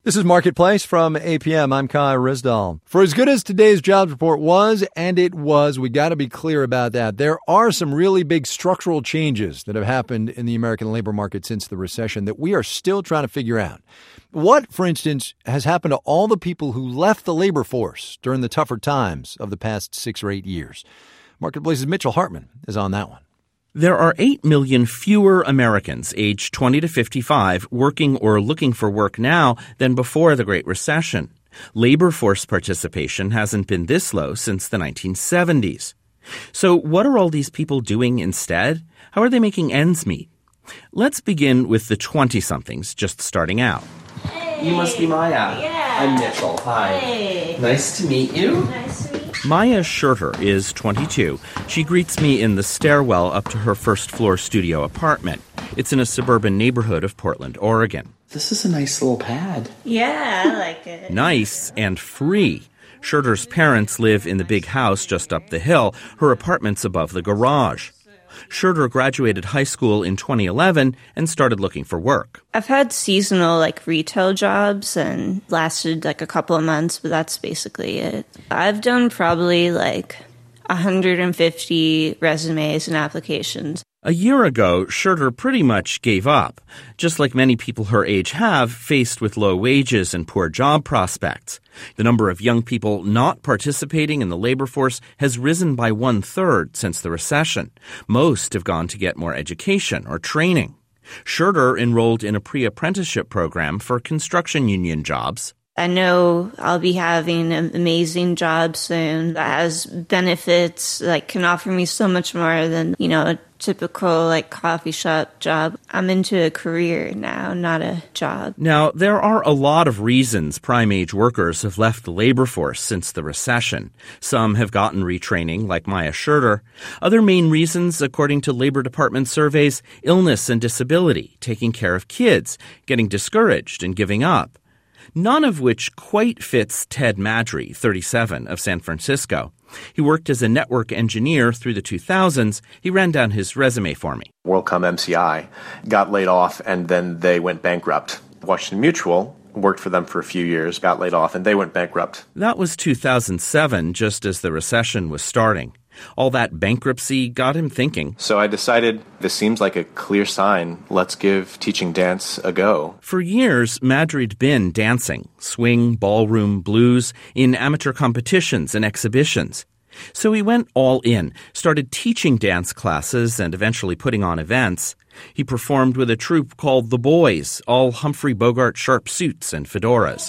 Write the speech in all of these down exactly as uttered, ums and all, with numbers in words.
This is Marketplace from A P M. I'm Kai Risdall. For as good as today's jobs report was, and it was, we got to be clear about that. There are some really big structural changes that have happened in the American labor market since the recession that we are still trying to figure out. What, for instance, has happened to all the people who left the labor force during the tougher times of the past six or eight years? Marketplace's Mitchell Hartman is on that one. There are eight million fewer Americans aged twenty to fifty-five working or looking for work now than before the Great Recession. Labor force participation hasn't been this low since the nineteen seventies. So what are all these people doing instead? How are they making ends meet? Let's begin with the twenty-somethings just starting out. Hey. You must be Maya. Yeah. I'm Mitchell. Hi. Hey. Nice to meet you. Nice to meet you. Maya Scherter is twenty-two. She greets me in the stairwell up to her first-floor studio apartment. It's in a suburban neighborhood of Portland, Oregon. This is a nice little pad. Yeah, I like it. Nice and free. Scherter's parents live in the big house just up the hill. Her apartment's above the garage. Scherter graduated high school in twenty eleven and started looking for work. I've had seasonal, like, retail jobs and lasted, like, a couple of months, but that's basically it. I've done probably, like, one hundred fifty resumes and applications. A year ago, Scherter pretty much gave up, just like many people her age have, faced with low wages and poor job prospects. The number of young people not participating in the labor force has risen by one-third since the recession. Most have gone to get more education or training. Scherter enrolled in a pre-apprenticeship program for construction union jobs. I know I'll be having an amazing job soon that has benefits, like, can offer me so much more than, you know, a typical, like, coffee shop job. I'm into a career now, not a job. Now, there are a lot of reasons prime-age workers have left the labor force since the recession. Some have gotten retraining, like Maya Scherter. Other main reasons, according to Labor Department surveys, illness and disability, taking care of kids, getting discouraged and giving up. None of which quite fits Ted Madry, thirty-seven, of San Francisco. He worked as a network engineer through the two thousands. He ran down his resume for me. WorldCom M C I got laid off, and then they went bankrupt. Washington Mutual worked for them for a few years, got laid off, and they went bankrupt. That was two thousand seven, just as the recession was starting. All that bankruptcy got him thinking. So I decided this seems like a clear sign. Let's give teaching dance a go. For years, Madry'd been dancing, swing, ballroom, blues, in amateur competitions and exhibitions. So he went all in, started teaching dance classes and eventually putting on events. He performed with a troupe called The Boys, all Humphrey Bogart sharp suits and fedoras.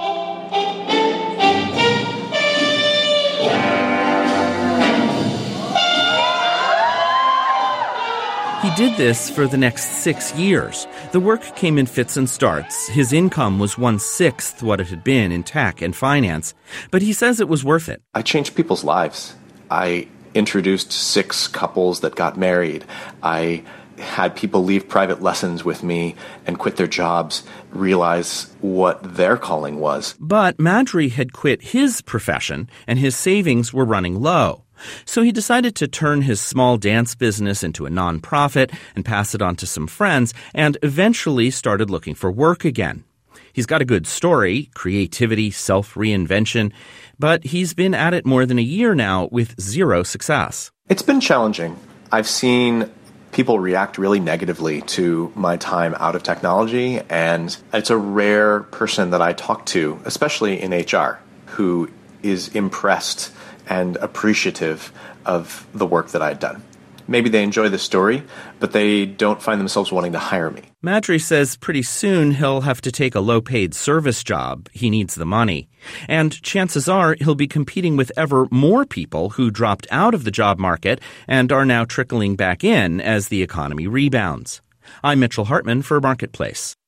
He did this for the next six years. The work came in fits and starts. His income was one-sixth what it had been in tech and finance, but he says it was worth it. I changed people's lives. I introduced six couples that got married. I had people leave private lessons with me and quit their jobs, realize what their calling was. But Madry had quit his profession, and his savings were running low. So he decided to turn his small dance business into a nonprofit and pass it on to some friends, and eventually started looking for work again. He's got a good story, creativity, self-reinvention, but he's been at it more than a year now with zero success. It's been challenging. I've seen people react really negatively to my time out of technology, and it's a rare person that I talk to, especially in H R, who is impressed and appreciative of the work that I'd done. Maybe they enjoy the story, but they don't find themselves wanting to hire me. Madry says pretty soon he'll have to take a low-paid service job. He needs the money. And chances are he'll be competing with ever more people who dropped out of the job market and are now trickling back in as the economy rebounds. I'm Mitchell Hartman for Marketplace.